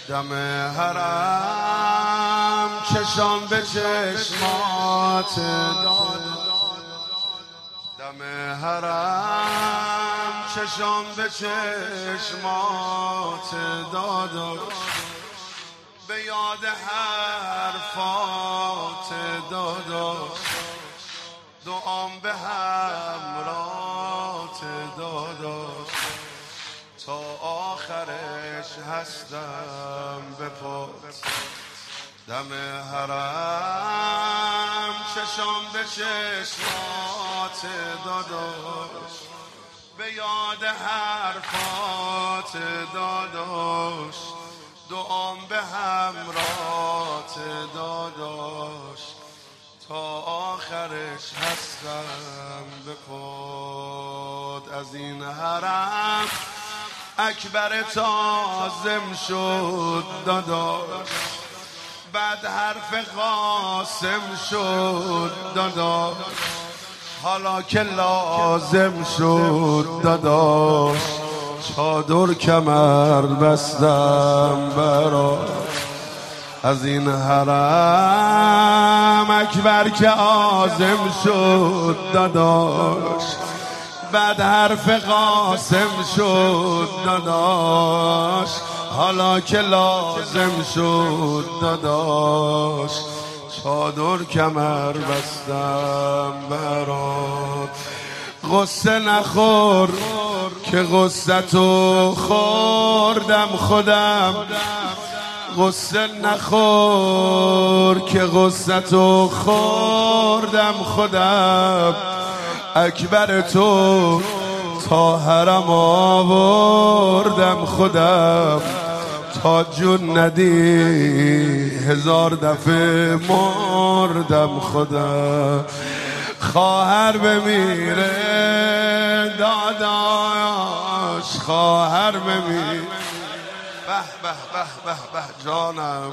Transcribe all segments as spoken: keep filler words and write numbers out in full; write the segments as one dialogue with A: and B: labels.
A: دم حرم چشام به چشمات داد، دم حرم چشام به چشمات داداش، به یاد حرفات داداش، دعام به همرات داداش، تا آخرش هستم به پات. دم حرم چشام به چشمات داداش، به یاد حرفات داداش، دعام به همرات داداش، تا آخرش هستم به پات. از این حرم اکبر تازم شد داداش، بعد حرف قاسم شد داداش، حالا که لازم شد داداش، چادر کمر بستم براش. از این حرم اکبر که عازم شد داداش، بعد حرف قاسم شد داداش، حالا که لازم شد داداش، چادر کمر بستم برات. غصه نخور که غصه تو خوردم خودم، غصه نخور که غصه تو خوردم خودم، اکبر تو تا حرم آوردم خودم، تا جون ندی هزار دفعه مردم خودم. خواهر بمیره داداش، خواهر بمیره، به به به به به جانم.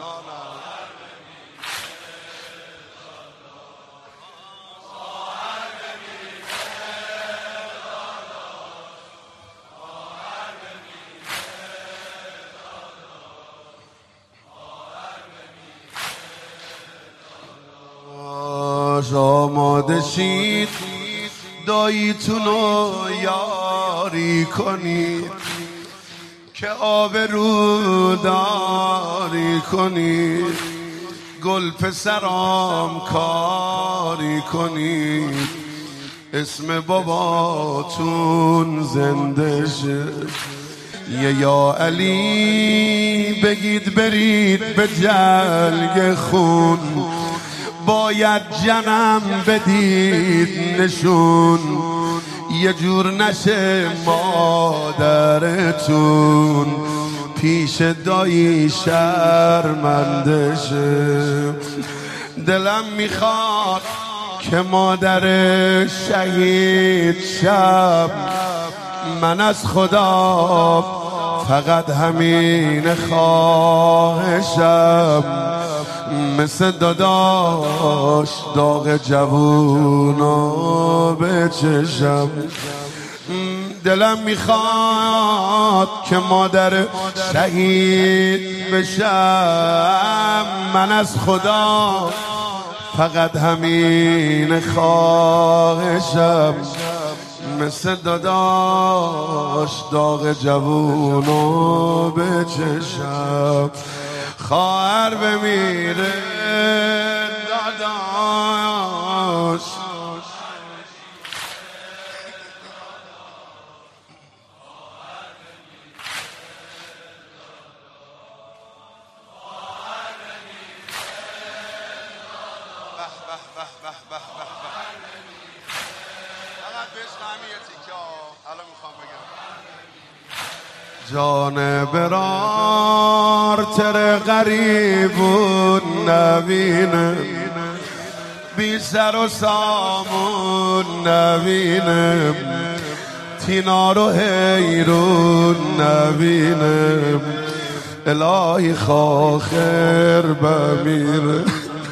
A: آماده شید داییتونو یاری کنید، که آبرو داری کنید، گل پسرام کاری کنید، اسم باباتون زنده شه. یه یا علی بگید برید به جلگ خون، باید جنم بدید نشون، یه جور نشه مادرتون، پیش دایی شرمنده شه. دلم میخواد که مادر شهید شم، من از خدا فقط همین خواهشم، مثل داداش داغ جوونو بچشم. دلم میخواد که مادر شهید بشم، من از خدا فقط همین خواهشم، مثل داداش داغ جوونو بچشم. خواهر بمیره داداش، جان برار تر غریبون نبینم، بی سر و سامون نبینم، تینا رو حیرون نبینم، الهی خاخر بمیره.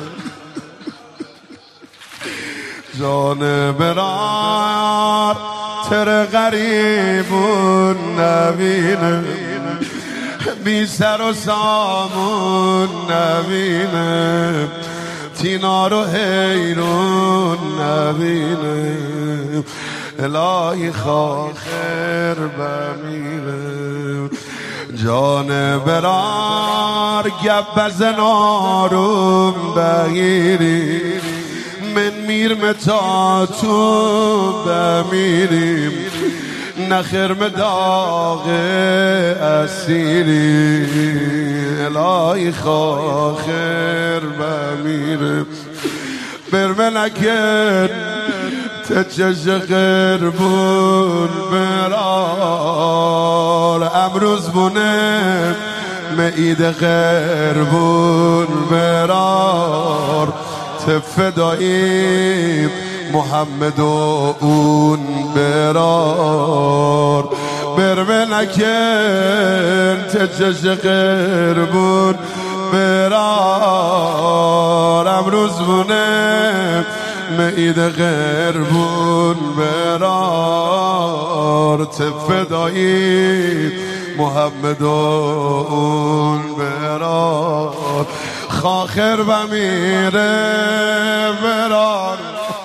A: جان برار تر غریبون نبینم، بی سر و سامون نبینم، تینا رو حیرون نبینم، الهی خاخر بمیرم. جان برار گبز نارم بگیری، من میرم تا تو بمیریم، نخرم داغ اسیری، الهی خاخر بمیرم. برمه نکن تچش قربون برار، امروز بونه معید قربون برار، تفداییم محمد و اون برار. برمه نکن تچش قربون برار، امروز بونه معید قربون برار، تفدایی محمد و اون برار. خاخر بمیره برار.